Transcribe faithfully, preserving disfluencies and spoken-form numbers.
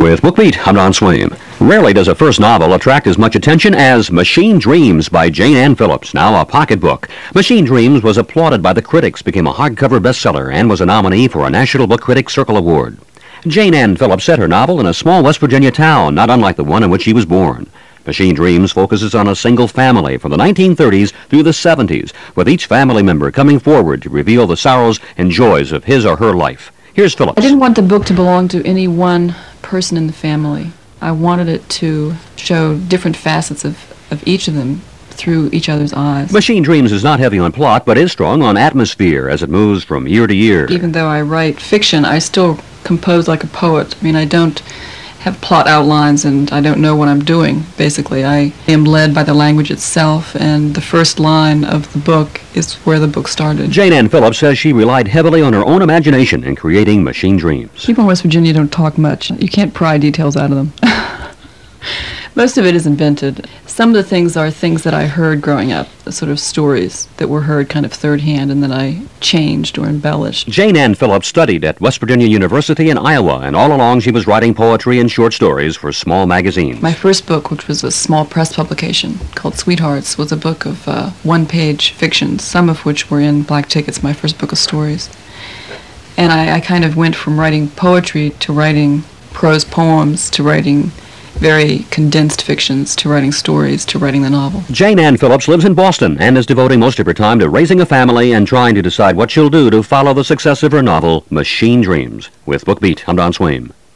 With BookBeat, I'm Don Swaim. Rarely does a first novel attract as much attention as Machine Dreams by Jane Ann Phillips, now a pocketbook. Machine Dreams was applauded by the critics, became a hardcover bestseller, and was a nominee for a National Book Critics Circle Award. Jane Ann Phillips set her novel in a small West Virginia town, not unlike the one in which she was born. Machine Dreams focuses on a single family from the nineteen thirties through the seventies, with each family member coming forward to reveal the sorrows and joys of his or her life. Here's Phillips. I didn't want the book to belong to any one person in the family. I wanted it to show different facets of, of each of them through each other's eyes. Machine Dreams is not heavy on plot, but is strong on atmosphere as it moves from year to year. Even though I write fiction, I still compose like a poet. I mean, I don't have plot outlines and I don't know what I'm doing, basically. I am led by the language itself, and the first line of the book is where the book started. Jane Ann Phillips says she relied heavily on her own imagination in creating Machine Dreams. People in West Virginia don't talk much. You can't pry details out of them. Most of it is invented. Some of the things are things that I heard growing up, sort of stories that were heard kind of third hand and then I changed or embellished. Jane Ann Phillips studied at West Virginia University in Iowa, and all along she was writing poetry and short stories for small magazines. My first book, which was a small press publication called Sweethearts, was a book of uh, one-page fiction, some of which were in Black Tickets, my first book of stories. And I, I kind of went from writing poetry to writing prose poems to writing very condensed fictions to writing stories to writing the novel. Jane Ann Phillips lives in Boston and is devoting most of her time to raising a family and trying to decide what she'll do to follow the success of her novel, Machine Dreams. With BookBeat, I'm Don Swaim.